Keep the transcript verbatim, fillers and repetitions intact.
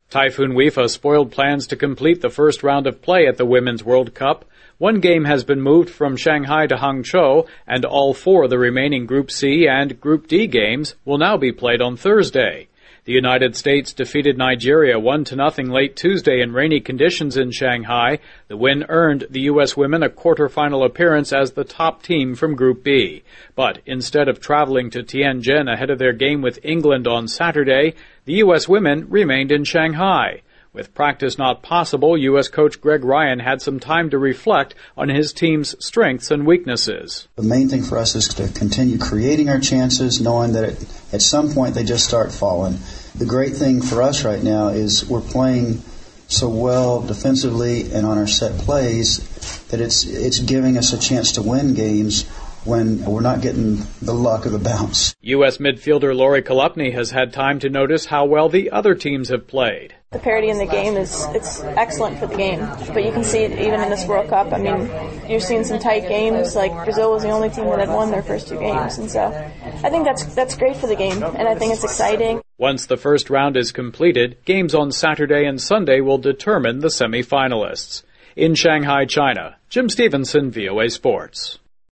Typhoon Wifa spoiled plans to complete the first round of play at the Women's World Cup. One game has been moved from Shanghai to Hangzhou, and all four of the remaining Group C and Group D games will now be played on Thursday. The United States defeated Nigeria one to nothing late Tuesday in rainy conditions in Shanghai. The win earned the U S women a quarterfinal appearance as the top team from Group B. But instead of traveling to Tianjin ahead of their game with England on Saturday, the U S women remained in Shanghai. With practice not possible, U S coach Greg Ryan had some time to reflect on his team's strengths and weaknesses. The main thing for us is to continue creating our chances, knowing that it, at some point they just start falling. The great thing for us right now is we're playing so well defensively and on our set plays that it's it's giving us a chance to win games when we're not getting the luck of the bounce. U S midfielder Lori Kolupny has had time to notice how well the other teams have played. The parity in the game is it's excellent for the game, but you can see it even in this World Cup. I mean, you're seeing some tight games. Like Brazil was the only team that had won their first two games, and so I think that's that's great for the game, and I think it's exciting. Once the first round is completed, games on Saturday and Sunday will determine the semifinalists. In Shanghai, China, Jim Stevenson, V O A Sports.